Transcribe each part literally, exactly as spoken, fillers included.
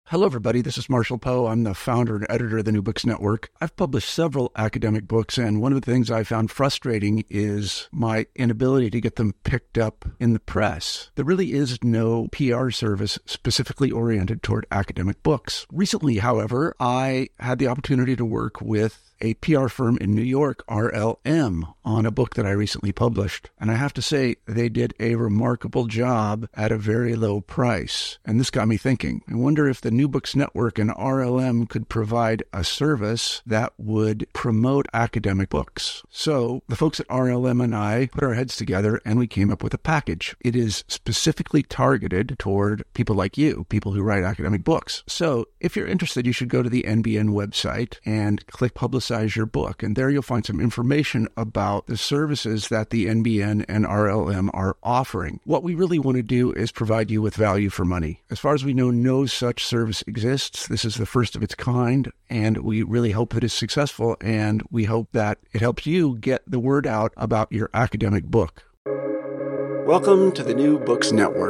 Hello, everybody. This is Marshall Poe. I'm the founder and editor of the New Books Network. I've published several academic books, and one of the things I found frustrating is my inability to get them picked up in the press. There really is no P R service specifically oriented toward academic books. Recently, however, I had the opportunity to work with a P R firm in New York, R L M, on a book that I recently published. And I have to say, they did a remarkable job at a very low price. And this got me thinking. I wonder if the New Books Network and R L M could provide a service that would promote academic books. So the folks at R L M and I put our heads together and we came up with a package. It is specifically targeted toward people like you, people who write academic books. So if you're interested, you should go to the N B N website and click Publicize your book. And there you'll find some information about the services that the N B N and R L M are offering. What we really want to do is provide you with value for money. As far as we know, no such service exists. This is the first of its kind, and we really hope that it's successful, and we hope that it helps you get the word out about your academic book. Welcome to the New Books Network.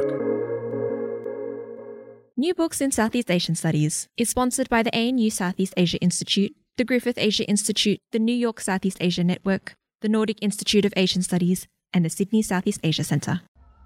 New Books in Southeast Asian Studies is sponsored by the A N U Southeast Asia Institute, the Griffith Asia Institute, the New York Southeast Asia Network, the Nordic Institute of Asian Studies, and the Sydney Southeast Asia Centre.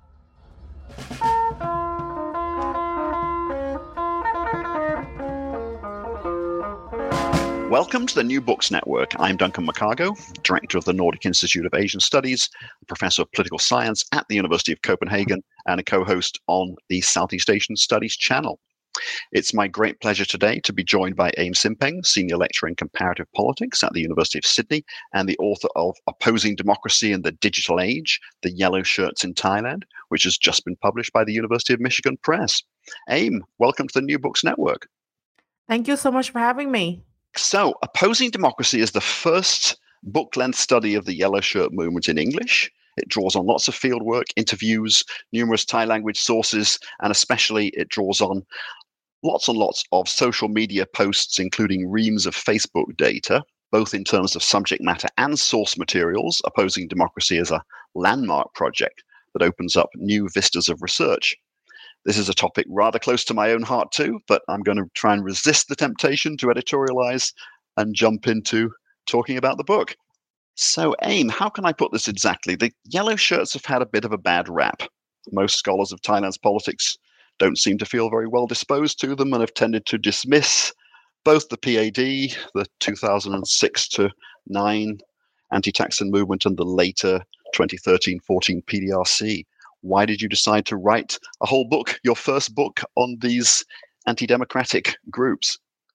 Welcome to the New Books Network. I'm Duncan McCargo, Director of the Nordic Institute of Asian Studies, Professor of Political Science at the University of Copenhagen, and a co-host on the Southeast Asian Studies channel. It's my great pleasure today to be joined by Aim Simpeng, Senior Lecturer in Comparative Politics at the University of Sydney and the author of Opposing Democracy in the Digital Age, The Yellow Shirts in Thailand, which has just been published by the University of Michigan Press. Aim, welcome to the New Books Network. Thank you so much for having me. So, Opposing Democracy is the first book-length study of the Yellow Shirt movement in English. It draws on lots of fieldwork, interviews, numerous Thai language sources, and especially it draws on lots and lots of social media posts, including reams of Facebook data, both in terms of subject matter and source materials. Opposing Democracy is a landmark project that opens up new vistas of research. This is a topic rather close to my own heart too, but I'm going to try and resist the temptation to editorialize and jump into talking about the book. So, Aim, how can I put this exactly? The Yellow Shirts have had a bit of a bad rap. Most scholars of Thailand's politics don't seem to feel very well disposed to them and have tended to dismiss both the P A D, the two thousand six to nine anti-Thaksin movement, and the later twenty thirteen fourteen P D R C. Why did you decide to write a whole book, your first book, on these anti-democratic groups?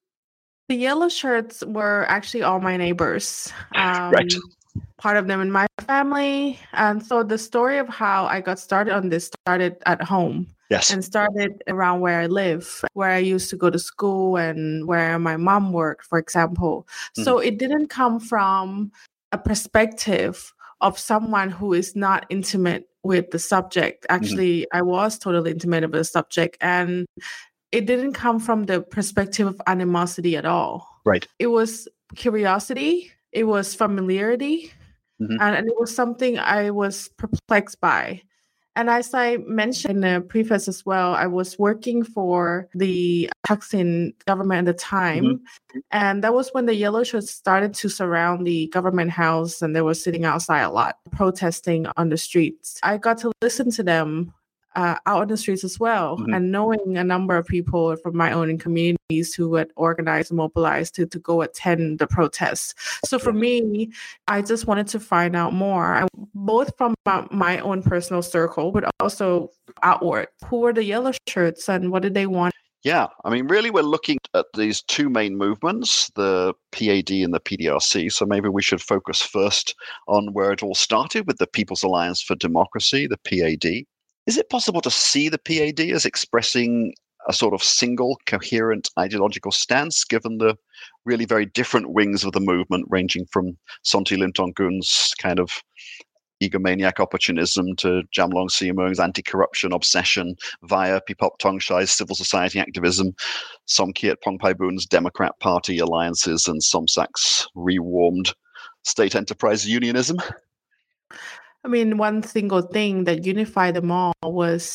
The Yellow Shirts were actually all my neighbors. Um, right. Part of them in my family. And so the story of how I got started on this started at home. Yes. And started around where I live, where I used to go to school and where my mom worked, for example. Mm-hmm. So it didn't come from a perspective of someone who is not intimate with the subject. Actually, mm-hmm. I was totally intimate with the subject, and it didn't come from the perspective of animosity at all. Right. It was curiosity. It was familiarity. Mm-hmm. and, and it was something I was perplexed by. And as I mentioned in the preface as well, I was working for the Thaksin government at the time. Mm-hmm. And that was when the Yellow Shirts started to surround the government house, and they were sitting outside a lot, protesting on the streets. I got to listen to them uh, out on the streets as well, mm-hmm. and knowing a number of people from my own communities who had organized and mobilized to, to go attend the protests. So for me, I just wanted to find out more, I, both from my, my own personal circle, but also outward. Who were the Yellow Shirts and what did they want? Yeah, I mean, really, we're looking at these two main movements, the P A D and the P D R C. So maybe we should focus first on where it all started with the People's Alliance for Democracy, the P A D. Is it possible to see the P A D as expressing a sort of single, coherent ideological stance, given the really very different wings of the movement, ranging from Sonti Limthongkun's kind of egomaniac opportunism to Jamlong Siamung's anti-corruption obsession via Pipop Tongshai's civil society activism, Somkiat Pongpaibun's Democrat Party alliances, and Somsak's rewarmed state enterprise unionism? I mean, one single thing that unified them all was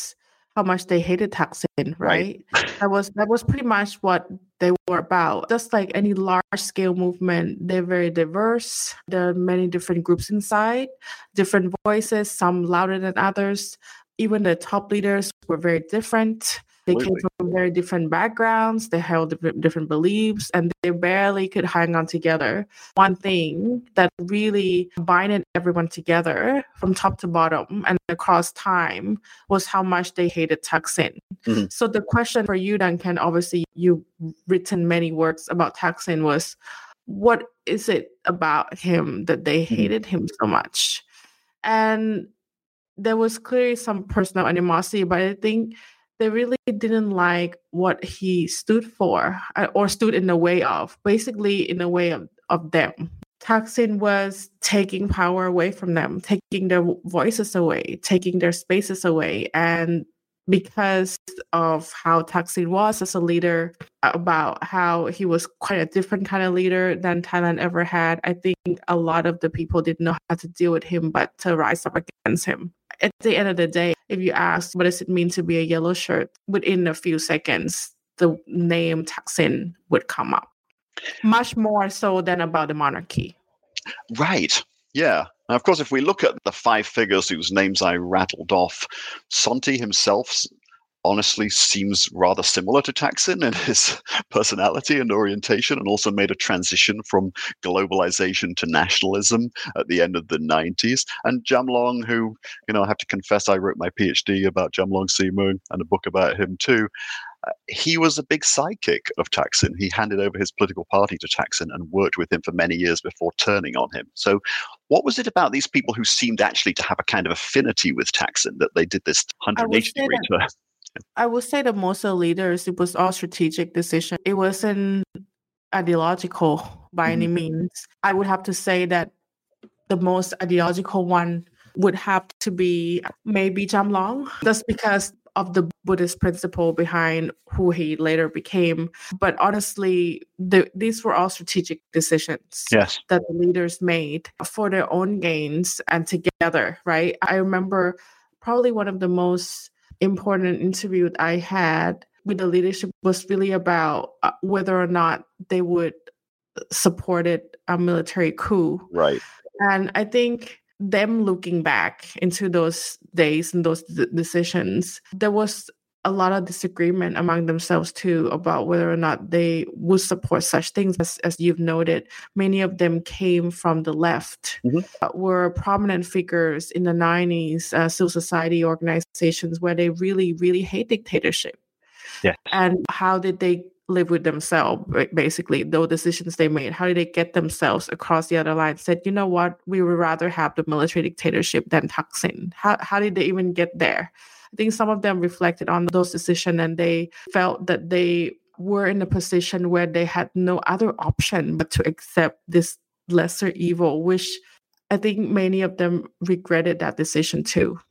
how much they hated Thaksin, right? Right. that was that was pretty much what they were about. Just like any large scale movement, they're very diverse. There are many different groups inside, different voices, some louder than others. Even the top leaders were very different. They Absolutely. came from very different backgrounds. They held different, different beliefs, and they barely could hang on together. One thing that really binded everyone together from top to bottom and across time was how much they hated Thaksin. Mm-hmm. So the question for you, Duncan, obviously you've written many works about Thaksin, was what is it about him that they hated mm-hmm. him so much? And there was clearly some personal animosity, but I think they really didn't like what he stood for or stood in the way of, basically in the way of, of them. Thaksin was taking power away from them, taking their voices away, taking their spaces away. And because of how Thaksin was as a leader, about how he was quite a different kind of leader than Thailand ever had, I think a lot of the people didn't know how to deal with him but to rise up against him. At the end of the day, if you ask what does it mean to be a yellow shirt, within a few seconds, the name Thaksin would come up. Much more so than about the monarchy. Right. Yeah. Now, of course, if we look at the five figures whose names I rattled off, Sonti himself honestly seems rather similar to Thaksin in his personality and orientation, and also made a transition from globalization to nationalism at the end of the nineties. And Jamlong, who, you know, I have to confess, I wrote my PhD about Jamlong Simun and a book about him too. Uh, he was a big sidekick of Thaksin. He handed over his political party to Thaksin and worked with him for many years before turning on him. So what was it about these people who seemed actually to have a kind of affinity with Thaksin that they did this one hundred eighty degree turn? I would say that most of the leaders, it was all strategic decision. It wasn't ideological by mm-hmm. any means. I would have to say that the most ideological one would have to be maybe Jamlong, just because of the Buddhist principle behind who he later became. But honestly, the, these were all strategic decisions yes. that the leaders made for their own gains and together, right? I remember probably one of the most important interviews I had with the leadership was really about uh, whether or not they would support a military coup. Right. And I think them looking back into those days and those d- decisions, there was a lot of disagreement among themselves too about whether or not they would support such things. As, as you've noted, many of them came from the left, mm-hmm. uh, were prominent figures in the nineties, uh, civil society organizations where they really, really hate dictatorship. Yes. And how did they live with themselves, basically, those decisions they made? How did they get themselves across the other line? Said, you know what, we would rather have the military dictatorship than Thaksin. How, how did they even get there? I think some of them reflected on those decisions and they felt that they were in a position where they had no other option but to accept this lesser evil, which I think many of them regretted that decision too.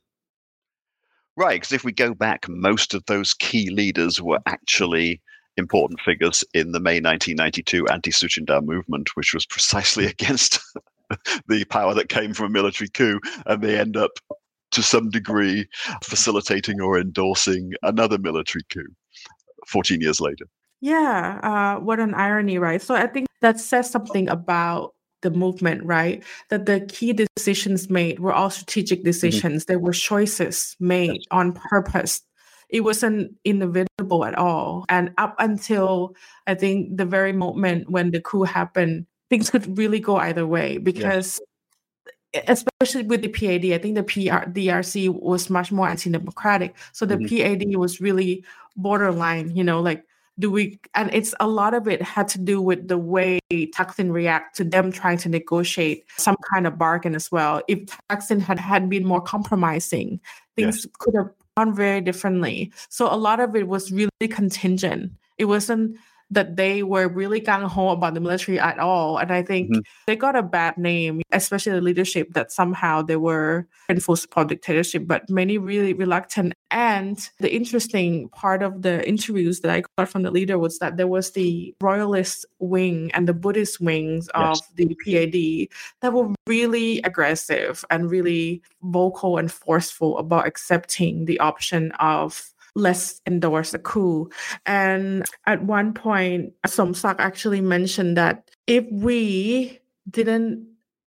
Right, because if we go back, most of those key leaders were actually important figures in the May nineteen ninety-two anti-Suchinda movement, which was precisely against the power that came from a military coup, and they end up, to some degree, facilitating or endorsing another military coup fourteen years later. Yeah, uh, what an irony, right? So I think that says something about the movement, right? That the key decisions made were all strategic decisions. Mm-hmm. There were choices made yes. on purpose. It wasn't inevitable at all. And up until, I think, the very moment when the coup happened, things could really go either way because yes. especially with the P A D, I think the P R, D R C was much more anti-democratic. So the mm-hmm. P A D was really borderline, you know, like, do we, and it's a lot of it had to do with the way Thaksin react to them trying to negotiate some kind of bargain as well. If Thaksin had, had been more compromising, things yes. could have gone very differently. So a lot of it was really contingent. It wasn't that they were really gung-ho about the military at all. And I think mm-hmm. they got a bad name, especially the leadership, that somehow they were in full support of dictatorship, but many really reluctant. And the interesting part of the interviews that I got from the leader was that there was the royalist wing and the Buddhist wings yes. of the P A D that were really aggressive and really vocal and forceful about accepting the option of let's endorse a coup. And at one point, Somsak actually mentioned that if we didn't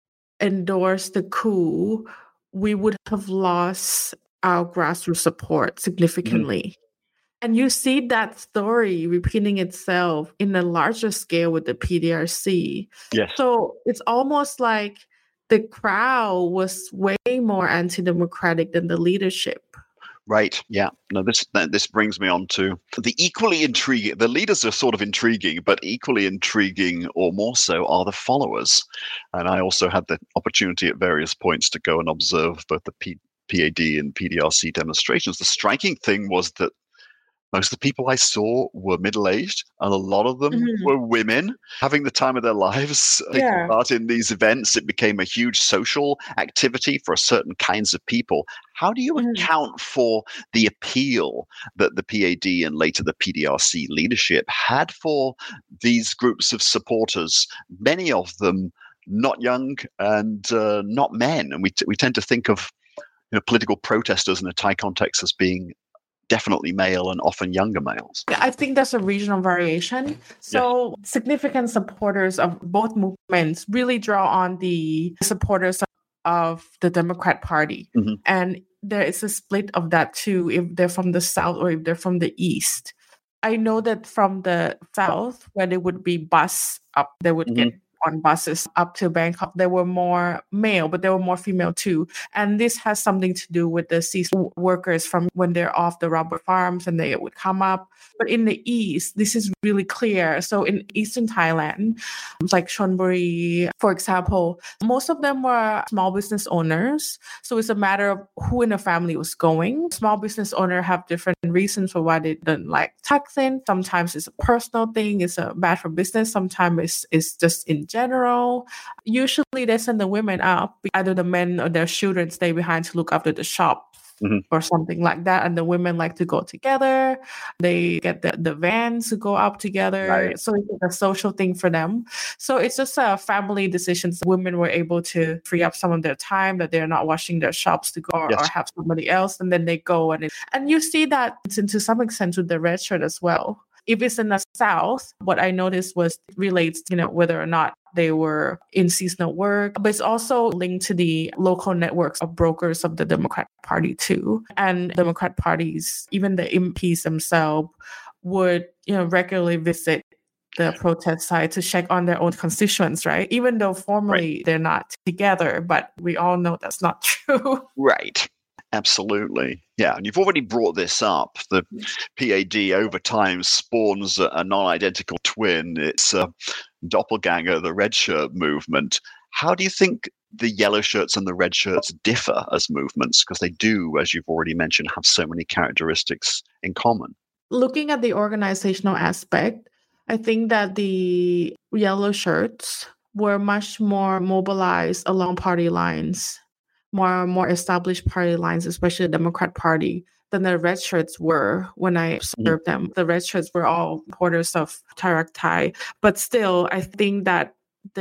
endorse the coup, we would have lost our grassroots support significantly. Mm-hmm. And you see that story repeating itself in a larger scale with the P D R C. Yes. So it's almost like the crowd was way more anti-democratic than the leadership. Right. Yeah. No, this this brings me on to the equally intriguing. The leaders are sort of intriguing, but equally intriguing, or more so, are the followers. And I also had the opportunity at various points to go and observe both the P- PAD and P D R C demonstrations. The striking thing was that most of the people I saw were middle-aged, and a lot of them mm-hmm. were women having the time of their lives taking yeah. part in these events. It became a huge social activity for certain kinds of people. How do you mm-hmm. account for the appeal that the P A D and later the P D R C leadership had for these groups of supporters, many of them not young and uh, not men? And we t- we tend to think of you know, political protesters in a Thai context as being definitely male and often younger males. I think there's a regional variation. So yes. significant supporters of both movements really draw on the supporters of the Democrat Party. Mm-hmm. And there is a split of that too, if they're from the South or if they're from the East. I know that from the South, where they would be bus up, they would mm-hmm. get on buses up to Bangkok, there were more male, but there were more female too. And this has something to do with the seasonal workers from when they're off the rubber farms and they would come up. But in the East, this is really clear. So in Eastern Thailand, like Chonburi, for example, most of them were small business owners. So it's a matter of who in the family was going. Small business owners have different reasons for why they don't like taxing. Sometimes it's a personal thing. It's a bad for business. Sometimes it's, it's just in general. Usually they send the women up, either the men or their children stay behind to look after the shop mm-hmm. or something like that. And the women like to go together. They get the, the vans to go up together. Right. So it's a social thing for them. So it's just a family decision. Women were able to free up some of their time that they're not washing their shops to go yes. or have somebody else. And then they go. And, it, and you see that it's to some extent with the red shirt as well. If it's in the South, what I noticed was it relates, you know, whether or not they were in seasonal work, but it's also linked to the local networks of brokers of the Democrat Party too. And Democrat parties, even the M Ps themselves, would, you know, regularly visit the protest site to check on their own constituents, right? Even though formally right. they're not together, but we all know that's not true. Right. Absolutely. Yeah. And you've already brought this up. The P A D over time spawns a, a non-identical twin. It's a doppelganger, the red shirt movement. How do you think the yellow shirts and the red shirts differ as movements? Because they do, as you've already mentioned, have so many characteristics in common. Looking at the organizational aspect, I think that the yellow shirts were much more mobilized along party lines. more more established party lines, especially the Democrat Party, than the red shirts were when I observed mm-hmm. them. The red shirts were all supporters of Thai Rak Thai. But still, I think that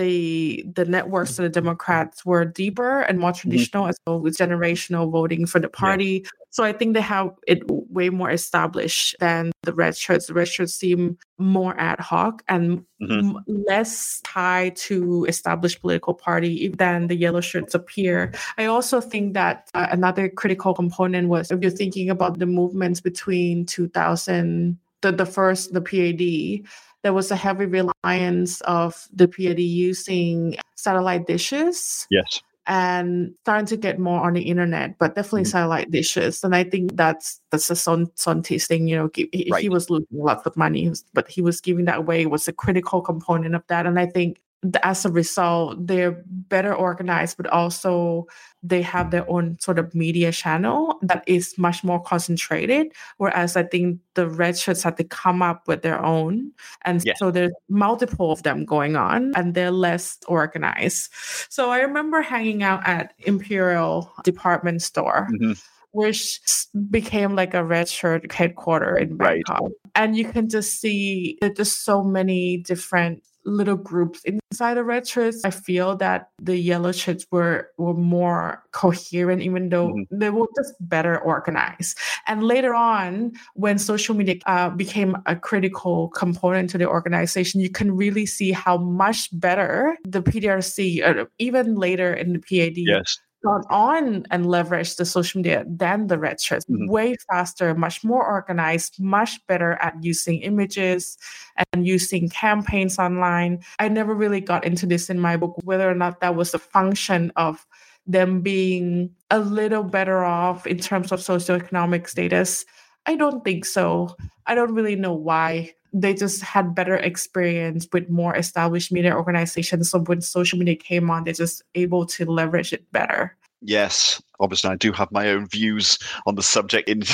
the the networks of the Democrats were deeper and more traditional, mm-hmm. as well with generational voting for the party. Yeah. So I think they have it way more established than the red shirts. The red shirts seem more ad hoc and mm-hmm. m- less tied to established political party than the yellow shirts appear. I also think that uh, another critical component was, if you're thinking about the movements between two thousand, the, the first, the P A D, there was a heavy reliance of the P A D using satellite dishes. Yes. And starting to get more on the internet, but definitely mm-hmm. satellite dishes. And I think that's that's a Son Sontis thing. You know, he, right. he was losing lots of money, but he was giving that away. Was a critical component of that. And I think as a result, they're better organized, but also they have their own sort of media channel that is much more concentrated. Whereas I think the red shirts had to come up with their own. And yes. so there's multiple of them going on and they're less organized. So I remember hanging out at Imperial Department Store. Mm-hmm. Which became like a red shirt headquarters in Bangkok. Right. And you can just see there's just so many different little groups inside the red shirts. I feel that the yellow shirts were, were more coherent, even though mm-hmm. they were just better organized. And later on, when social media uh, became a critical component to the organization, you can really see how much better the P D R C, uh, even later in the P A D, yes. gone on and leveraged the social media than the red shirts. Mm-hmm. Way faster, much more organized, much better at using images and using campaigns online. I never really got into this in my book, whether or not that was a function of them being a little better off in terms of socioeconomic status. I don't think so. I don't really know why. They just had better experience with more established media organizations. So when social media came on, they're just able to leverage it better. Yes, obviously I do have my own views on the subject. In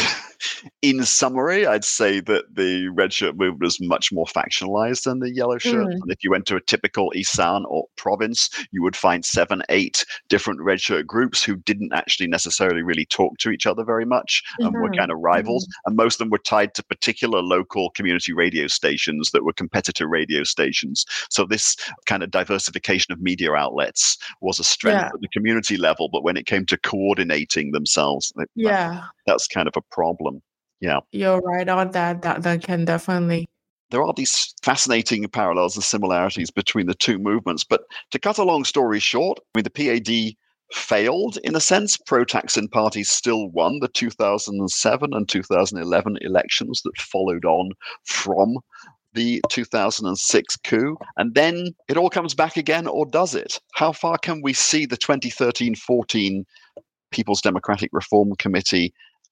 in summary, I'd say that the red shirt movement was much more factionalized than the yellow shirt. Mm. And if you went to a typical Isan or province, you would find seven, eight different red shirt groups who didn't actually necessarily really talk to each other very much and mm-hmm. were kind of rivals. Mm-hmm. And most of them were tied to particular local community radio stations that were competitor radio stations. So this kind of diversification of media outlets was a strength yeah. at the community level, but when it came to coordinating themselves, yeah, that, that's kind of a problem. Yeah, you're right on that. That that can definitely. There are these fascinating parallels and similarities between the two movements. But to cut a long story short, I mean, the P A D failed in a sense. Pro-Thaksin parties still won the two thousand seven and two thousand eleven elections that followed on from the two thousand six coup, and then it all comes back again, or does it? How far can we see the twenty thirteen fourteen People's Democratic Reform Committee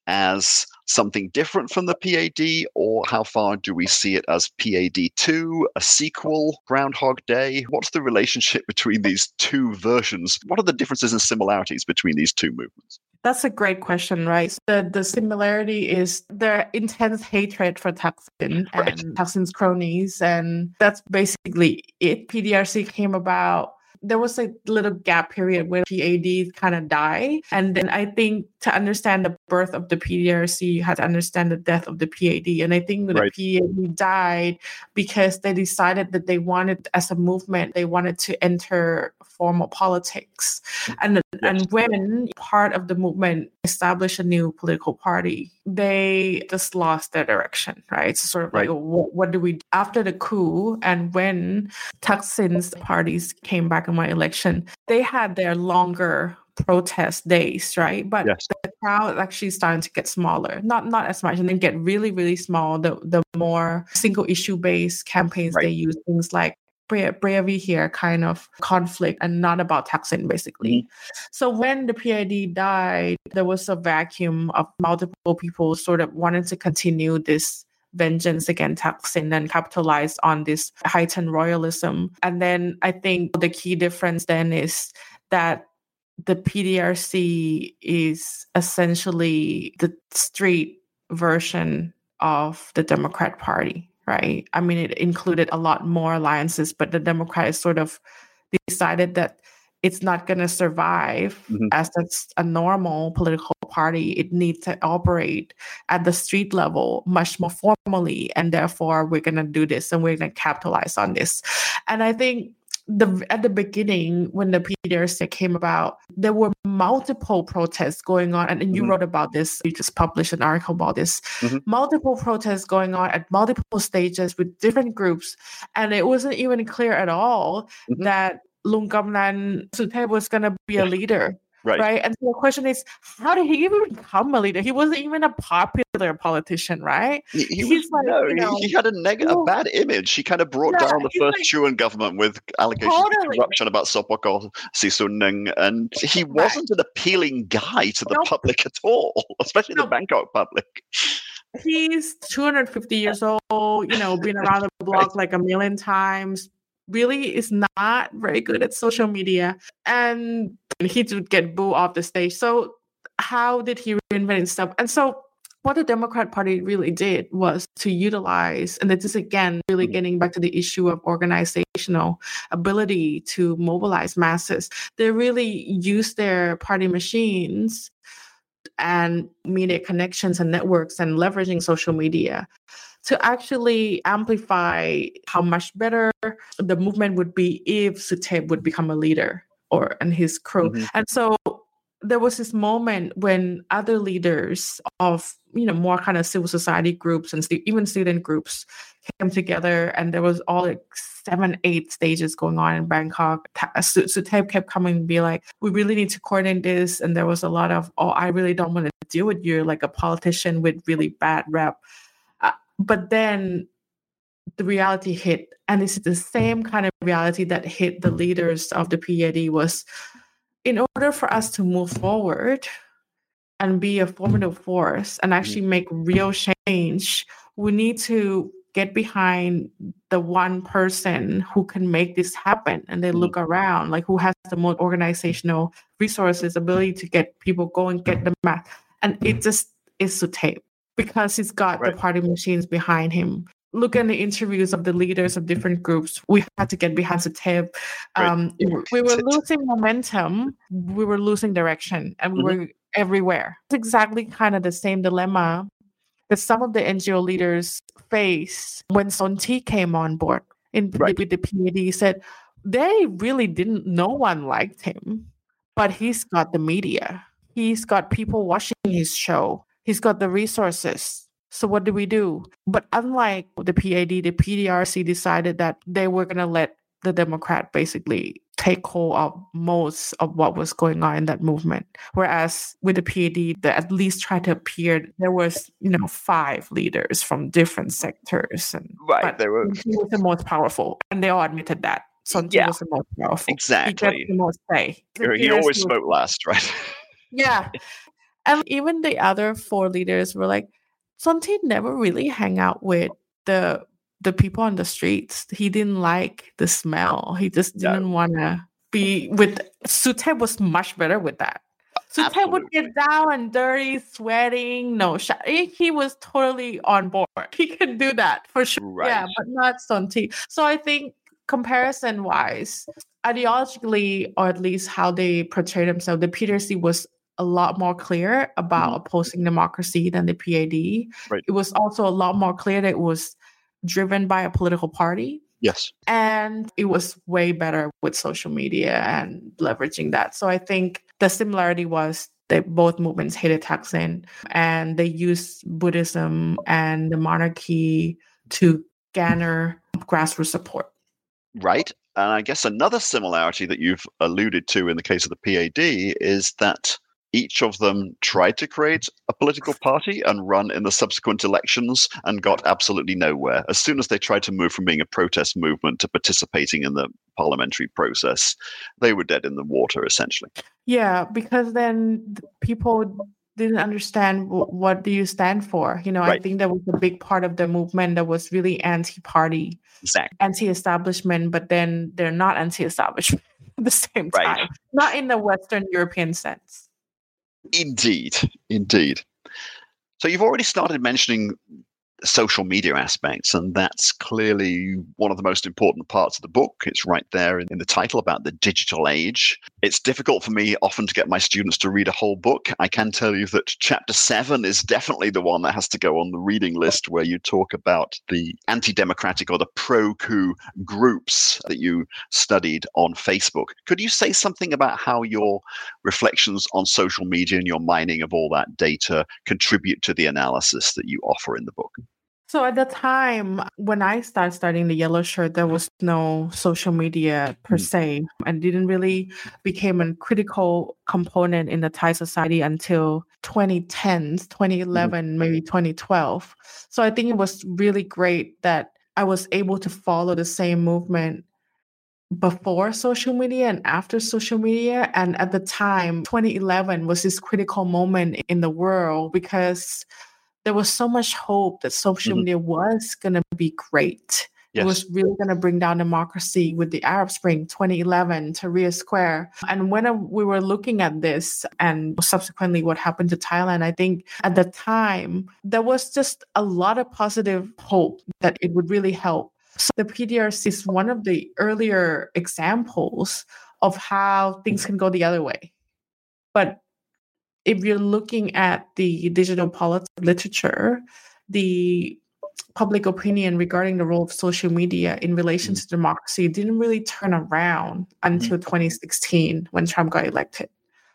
as something different from the P A D, or how far do we see it as P A D two, a sequel, Groundhog Day? What's the relationship between these two versions? What are the differences and similarities between these two movements? That's a great question, right? The the similarity is their intense hatred for Thaksin right. and Thaksin's cronies, and that's basically it. P D R C came about. There was a little gap period where P A D kind of died. And then I think to understand the birth of the P D R C, you had to understand the death of the P A D. And I think right. the P A D died because they decided that they wanted, as a movement, they wanted to enter formal politics. And, yes. and when part of the movement established a new political party, they just lost their direction, right? So sort of right. like, what, what do we do? After the coup and when Thaksin's parties came back in my election, they had their longer protest days, right? But yes. the crowd actually starting to get smaller, not not as much, and then get really, really small. The the more single issue based campaigns right. they use, things like Bravery here kind of conflict and not about Thaksin, basically. Mm-hmm. So when the P A D died, there was a vacuum of multiple people sort of wanting to continue this vengeance against Thaksin and capitalize on this heightened royalism. And then I think the key difference then is that the P D R C is essentially the street version of the Democrat Party. Right. I mean, it included a lot more alliances, but the Democrats sort of decided that it's not going to survive mm-hmm. as that's a normal political party. It needs to operate at the street level much more formally. And therefore, we're going to do this and we're going to capitalize on this. And I think the at the beginning, when the P D R C came about, there were multiple protests going on. And, and you mm-hmm. wrote about this. You just published an article about this. Mm-hmm. Multiple protests going on at multiple stages with different groups. And it wasn't even clear at all mm-hmm. that Lung Gamnan Suthep was going to be a leader. Right. right. And so the question is, how did he even become a leader? He wasn't even a popular politician, right? He, he He's was, like, no, you know, he had a neg- a bad image. He kind of brought yeah, down the first like, Chuan government with allegations totally. of corruption about Sopwakol Sisoonung, and he wasn't right. an appealing guy to the nope. public at all, especially nope. the Bangkok public. He's two hundred fifty years old, you know, been around the block right. like a million times, really is not very good at social media. And he would get booed off the stage. So how did he reinvent himself? And so what the Democrat Party really did was to utilize, and this is again really getting back to the issue of organizational ability to mobilize masses. They really used their party machines and media connections and networks and leveraging social media to actually amplify how much better the movement would be if Suthep would become a leader or and his crew. Mm-hmm. And so there was this moment when other leaders of, you know, more kind of civil society groups and st- even student groups came together, and there was all like seven, eight stages going on in Bangkok. Suthep kept coming and be like, we really need to coordinate this. And there was a lot of, oh, I really don't want to deal with you, like a politician with really bad rep. Uh, but then the reality hit, and this is the same kind of reality that hit the leaders of the P A D was, in order for us to move forward and be a formative force and actually make real change, we need to get behind the one person who can make this happen. And they look around, like who has the most organizational resources, ability to get people going, get the math. And it just is Suthep because he's got right. the party machines behind him. Look at the interviews of the leaders of different groups. We had to get behind Suthep. Um, right. We were losing momentum. We were losing direction, and we mm-hmm. were everywhere. It's exactly kind of the same dilemma that some of the N G O leaders faced when Sonthi came on board in right. with the P A D. Said they really didn't. No one liked him, but he's got the media. He's got people watching his show. He's got the resources. So what do we do? But unlike the P A D, the P D R C decided that they were going to let the Democrat basically take hold of most of what was going on in that movement. Whereas with the P A D, they at least tried to appear, there was, you know, five leaders from different sectors. And, right. They were... He was the most powerful. And they all admitted that. Sonthi yeah, was the most powerful. Exactly. He got the most say. The he always was... spoke last, right? Yeah. And even the other four leaders were like, Sonthi never really hang out with the the people on the streets. He didn't like the smell. He just didn't no. want to be with... Suthep was much better with that. Suthep would get down and dirty, sweating, no shot. He was totally on board. He could do that for sure. Right. Yeah, but not Sonthi. So I think comparison-wise, ideologically, or at least how they portray themselves, the P D R C was a lot more clear about mm-hmm. opposing democracy than the P A D. Right. It was also a lot more clear that it was driven by a political party. Yes. And it was way better with social media and leveraging that. So I think the similarity was that both movements hated Thaksin, and they used Buddhism and the monarchy to garner grassroots support. Right. And I guess another similarity that you've alluded to in the case of the P A D is that each of them tried to create a political party and run in the subsequent elections and got absolutely nowhere. As soon as they tried to move from being a protest movement to participating in the parliamentary process, they were dead in the water, essentially. Yeah, because then people didn't understand w- what do you stand for. You know, right. I think that was a big part of the movement that was really anti-party, exactly. anti-establishment, but then they're not anti-establishment at the same time. Right. Not in the Western European sense. Indeed, indeed. So you've already started mentioning social media aspects, and that's clearly one of the most important parts of the book. It's right there in, in the title about the digital age. It's difficult for me often to get my students to read a whole book. I can tell you that chapter seven is definitely the one that has to go on the reading list, where you talk about the anti-democratic or the pro-coup groups that you studied on Facebook. Could you say something about how your reflections on social media and your mining of all that data contribute to the analysis that you offer in the book? So at the time when I started studying the Yellow Shirt, there was no social media per se, and didn't really become a critical component in the Thai society until twenty tens, twenty eleven, mm-hmm. maybe twenty twelve. So I think it was really great that I was able to follow the same movement before social media and after social media. And at the time, twenty eleven was this critical moment in the world because there was so much hope that social mm-hmm. media was going to be great, Yes. It was really going to bring down democracy with the Arab Spring, twenty eleven, Tahrir Square. And when we were looking at this and subsequently what happened to Thailand, I think at the time, there was just a lot of positive hope that it would really help. So the P D R C is one of the earlier examples of how things can go the other way. But if you're looking at the digital politics literature, the public opinion regarding the role of social media in relation to democracy didn't really turn around until twenty sixteen when Trump got elected.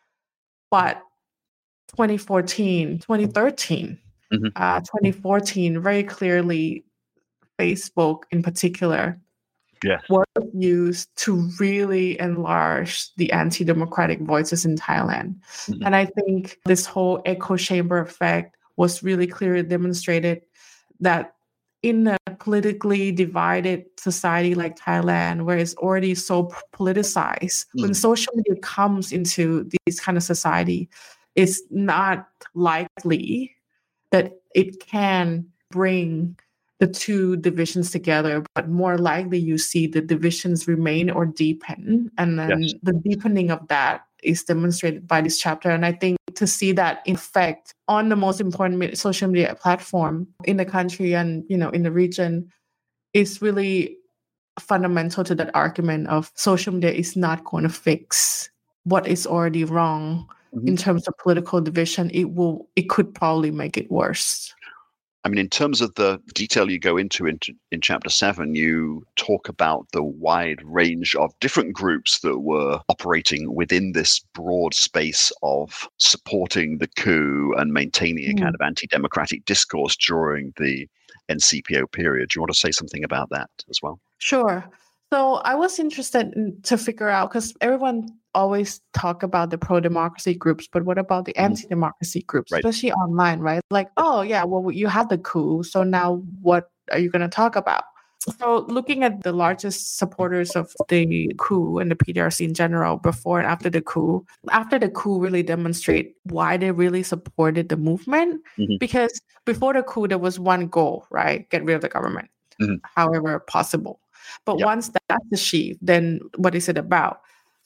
But twenty fourteen, twenty thirteen, mm-hmm. uh, twenty fourteen, very clearly, Facebook in particular yes. was used to really enlarge the anti-democratic voices in Thailand. Mm-hmm. And I think this whole echo chamber effect was really clearly demonstrated that in a politically divided society like Thailand, where it's already so politicized, mm. when social media comes into this kind of society, it's not likely that it can bring the two divisions together, but more likely you see the divisions remain or deepen. And then yes. the deepening of that is demonstrated by this chapter. And I think to see that in effect on the most important social media platform in the country and, you know, in the region is really fundamental to that argument of social media is not going to fix what is already wrong mm-hmm. in terms of political division. It will, it could probably make it worse. I mean, in terms of the detail you go into in, in chapter seven, you talk about the wide range of different groups that were operating within this broad space of supporting the coup and maintaining a mm. kind of anti-democratic discourse during the N C P O period. Do you want to say something about that as well? Sure. So I was interested in, to figure out, because everyone always talk about the pro-democracy groups, but what about the anti-democracy groups, right. especially online, right? Like, oh yeah, well, you had the coup, so now what are you going to talk about? So looking at the largest supporters of the coup and the P D R C in general before and after the coup, after the coup really demonstrate why they really supported the movement, mm-hmm. because before the coup, there was one goal, right? Get rid of the government, mm-hmm. however possible. But yep. once that's achieved, then what is it about?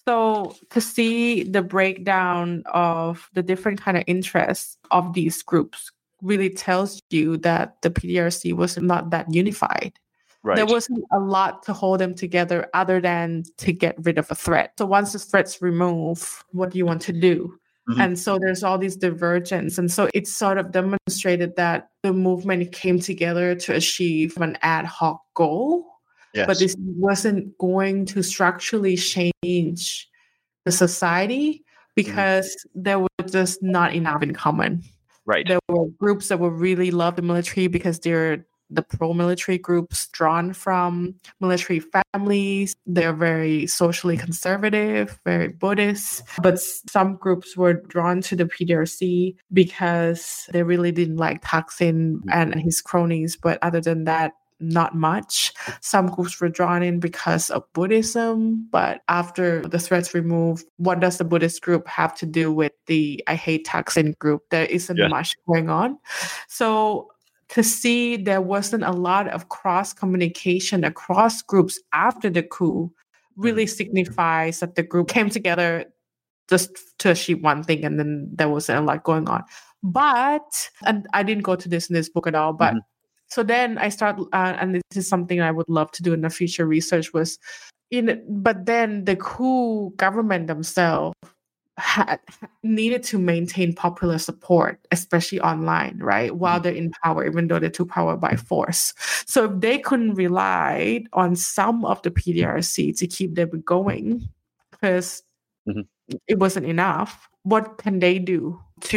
So to see the breakdown of the different kind of interests of these groups really tells you that the P D R C was not that unified. Right. There wasn't a lot to hold them together other than to get rid of a threat. So once the threat's removed, what do you want to do? Mm-hmm. And so there's all these divergence. And so it's sort of demonstrated that the movement came together to achieve an ad hoc goal. Yes. But this wasn't going to structurally change the society because mm-hmm. there was just not enough in common. Right. There were groups that would really love the military because they're the pro-military groups drawn from military families. They're very socially conservative, very Buddhist. But some groups were drawn to the P D R C because they really didn't like Thaksin and his cronies. But other than that, not much. Some groups were drawn in because of Buddhism, but after the threats removed, what does the Buddhist group have to do with the I Hate Thaksin group? There isn't yeah. much going on. So to see there wasn't a lot of cross-communication across groups after the coup really mm. signifies that the group came together just to achieve one thing, and then there wasn't a lot going on. But, and I didn't go to this in this book at all, but mm-hmm. So then I start, uh, and this is something I would love to do in the future research was, in. But then the coup government themselves had needed to maintain popular support, especially online, right? While mm-hmm. they're in power, even though they took power by force. So if they couldn't rely on some of the P D R C to keep them going, because mm-hmm. it wasn't enough, what can they do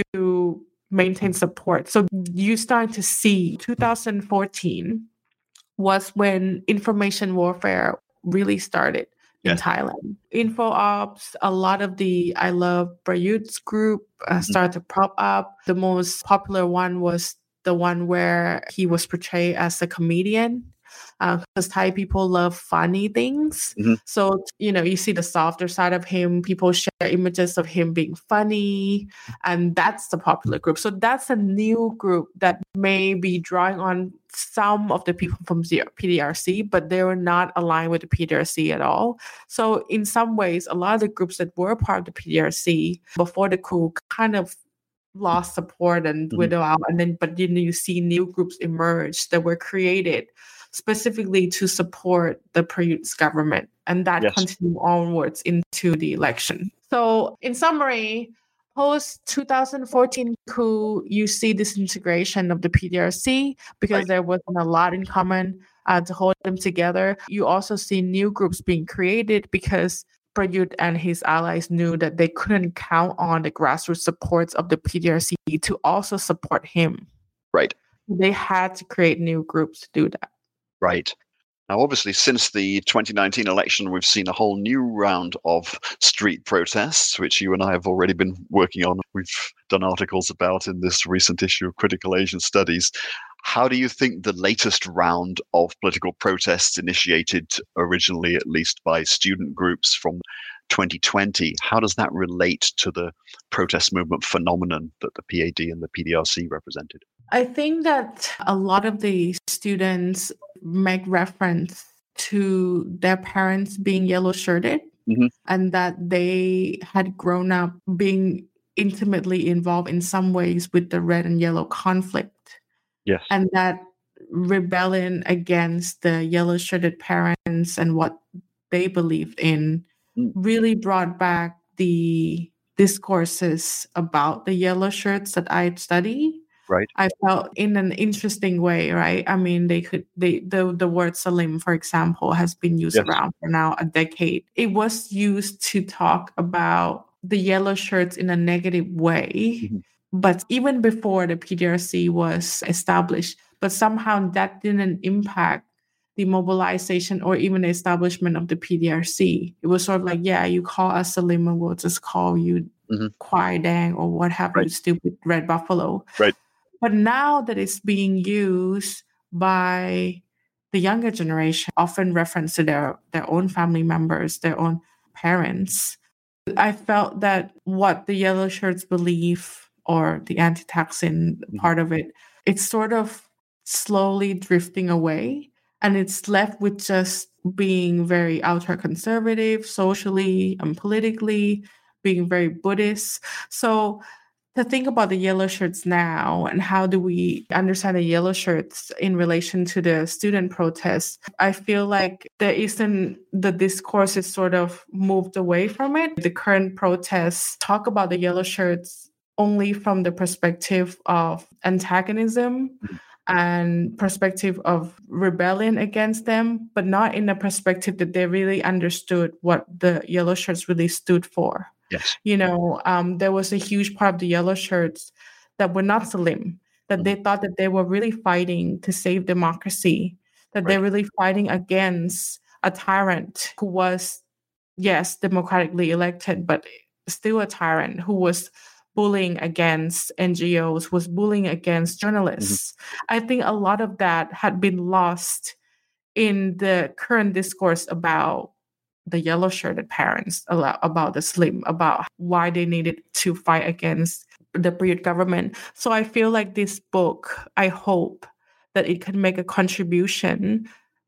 to maintain support? So you start to see two thousand fourteen was when information warfare really started in yeah. Thailand. Info ops, a lot of the I Love Prayut's group uh, started mm-hmm. to pop up. The most popular one was the one where he was portrayed as a comedian. Because uh, Thai people love funny things. Mm-hmm. So, you know, you see the softer side of him. People share images of him being funny. And that's the popular group. So that's a new group that may be drawing on some of the people from P D R C, but they were not aligned with the P D R C at all. So in some ways, a lot of the groups that were part of the P D R C before the coup kind of lost support and mm-hmm. widow out. And then, but then you see new groups emerge that were created specifically to support the Prayut's government. And that yes. continued onwards into the election. So in summary, post twenty fourteen coup, you see disintegration of the P D R C because right. there wasn't a lot in common uh, to hold them together. You also see new groups being created because Prayut and his allies knew that they couldn't count on the grassroots supports of the P D R C to also support him. Right. They had to create new groups to do that. Right. Now, obviously, since the twenty nineteen election, we've seen a whole new round of street protests, which you and I have already been working on. We've done articles about in this recent issue of Critical Asian Studies. How do you think the latest round of political protests, initiated originally at least by student groups from twenty twenty, how does that relate to the protest movement phenomenon that the P A D and the P D R C represented? I think that a lot of the students make reference to their parents being yellow-shirted mm-hmm. and that they had grown up being intimately involved in some ways with the red and yellow conflict. Yes. And that rebellion against the yellow-shirted parents and what they believed in mm. really brought back the discourses about the yellow shirts that I study. Right. I felt in an interesting way, right? I mean, they could, they the, the word Salim, for example, has been used yes. around for now a decade. It was used to talk about the yellow shirts in a negative way. Mm-hmm. But even before the P D R C was established, but somehow that didn't impact the mobilization or even the establishment of the P D R C. It was sort of like, yeah, you call us Salim and we'll just call you mm-hmm. Kwai Dang or what have right. you, stupid red buffalo. Right. But now that it's being used by the younger generation, often reference to their, their own family members, their own parents, I felt that what the yellow shirts believe, or the anti-Thaksin mm-hmm. part of it, it's sort of slowly drifting away. And it's left with just being very ultra-conservative, socially and politically, being very Buddhist. So to think about the yellow shirts now and how do we understand the yellow shirts in relation to the student protests, I feel like there isn't, the discourse is sort of moved away from it. The current protests talk about the yellow shirts only from the perspective of antagonism and perspective of rebellion against them, but not in the perspective that they really understood what the yellow shirts really stood for. Yes. You know, um, there was a huge part of the yellow shirts that were not Salim, that mm-hmm. they thought that they were really fighting to save democracy, that right. they're really fighting against a tyrant who was, yes, democratically elected, but still a tyrant who was bullying against N G Os, was bullying against journalists. Mm-hmm. I think a lot of that had been lost in the current discourse about the yellow-shirted parents, about the Slim, about why they needed to fight against the Prayut government. So I feel like this book, I hope that it can make a contribution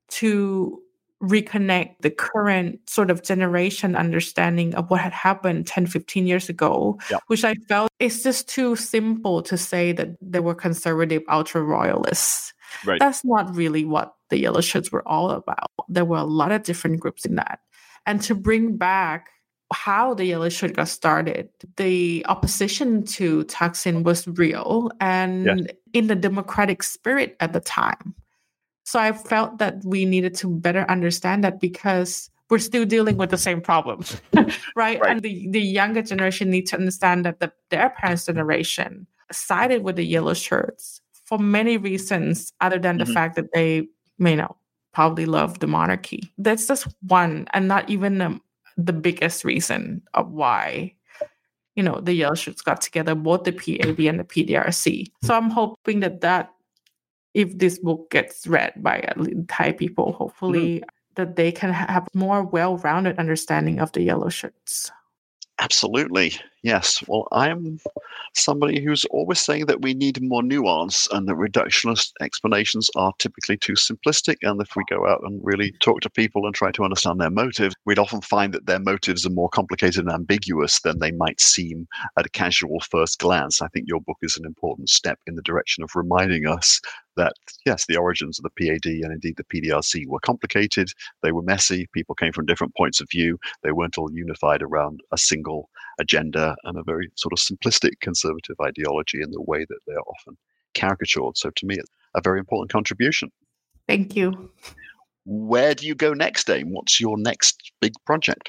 to reconnect the current sort of generation understanding of what had happened ten, fifteen years ago, yeah. which I felt is just too simple to say that they were conservative ultra-royalists. Right. That's not really what the yellow shirts were all about. There were a lot of different groups in that. And to bring back how the yellow shirt got started, the opposition to Thaksin was real and yes. in the democratic spirit at the time. So I felt that we needed to better understand that because we're still dealing with the same problems, right? right? And the, the younger generation need to understand that the, their parents' generation sided with the yellow shirts for many reasons other than mm-hmm. the fact that they, you know, probably love the monarchy. That's just one, and not even um, the biggest reason of why, you know, the yellow shirts got together, both the P A D and the P D R C. So I'm hoping that that, if this book gets read by Thai people, hopefully mm. that they can have more well-rounded understanding of the yellow shirts. Absolutely. Yes, well, I'm somebody who's always saying that we need more nuance and that reductionist explanations are typically too simplistic. And if we go out and really talk to people and try to understand their motives, we'd often find that their motives are more complicated and ambiguous than they might seem at a casual first glance. I think your book is an important step in the direction of reminding us that, yes, the origins of the P A D and indeed the P D R C were complicated, they were messy, people came from different points of view, they weren't all unified around a single agenda and a very sort of simplistic conservative ideology in the way that they are often caricatured. So to me, it's a very important contribution. Thank you. Where do you go next, Aim? What's your next big project?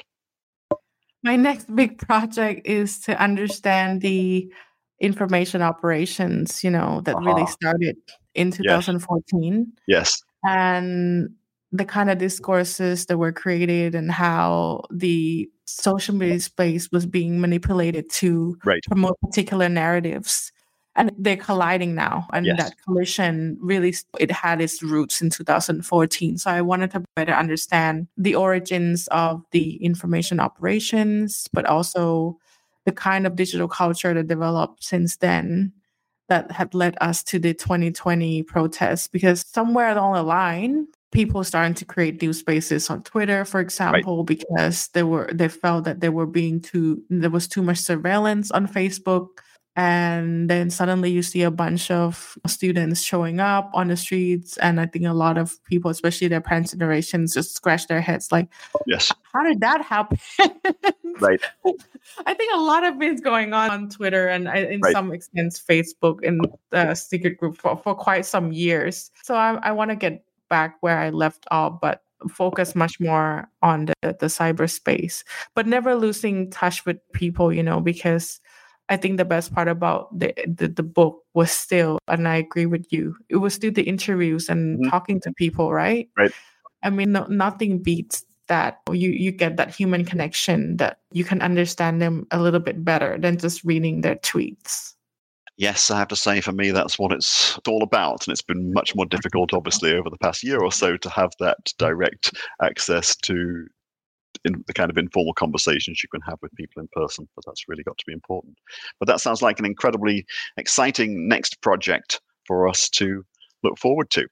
My next big project is to understand the information operations, you know, that uh-huh. really started in two thousand fourteen. Yes. And the kind of discourses that were created and how the social media space was being manipulated to right. promote particular narratives. And they're colliding now. And yes. that collision really, it had its roots in two thousand fourteen. So I wanted to better understand the origins of the information operations, but also the kind of digital culture that developed since then that had led us to the twenty twenty protests. Because somewhere along the line, people starting to create new spaces on Twitter, for example, right. because they were they felt that they were being too there was too much surveillance on Facebook. And then suddenly you see a bunch of students showing up on the streets. And I think a lot of people, especially their parents' generations, just scratch their heads like, yes, how did that happen? Right. I think a lot of it's going on on Twitter and in right. some extent Facebook and the secret group for, for quite some years. So I, I want to get back where I left off, but focus much more on the, the cyberspace, but never losing touch with people, you know, because I think the best part about the, the the book was still, and I agree with you, it was still the interviews and mm-hmm. talking to people, right? Right. I mean, no, nothing beats that. You you get that human connection that you can understand them a little bit better than just reading their tweets. Yes, I have to say, for me, that's what it's all about. And it's been much more difficult, obviously, over the past year or so to have that direct access to in the kind of informal conversations you can have with people in person, but that's really got to be important. But that sounds like an incredibly exciting next project for us to look forward to.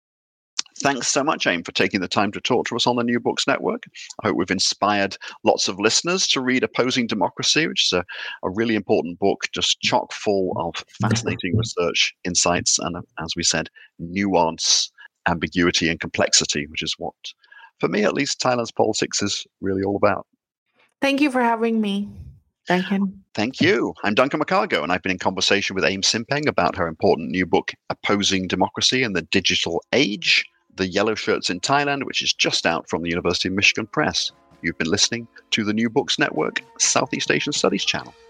Thanks so much, Aim, for taking the time to talk to us on the New Books Network. I hope we've inspired lots of listeners to read Opposing Democracy, which is a, a really important book, just chock full of fascinating research, insights, and, as we said, nuance, ambiguity, and complexity, which is what, for me at least, Thailand's politics is really all about. Thank you for having me, Duncan. Thank you. I'm Duncan McCargo, and I've been in conversation with Aim Simpeng about her important new book, Opposing Democracy in the Digital Age, The Yellow Shirts in Thailand, which is just out from the University of Michigan Press. You've been listening to the New Books Network Southeast Asian Studies channel.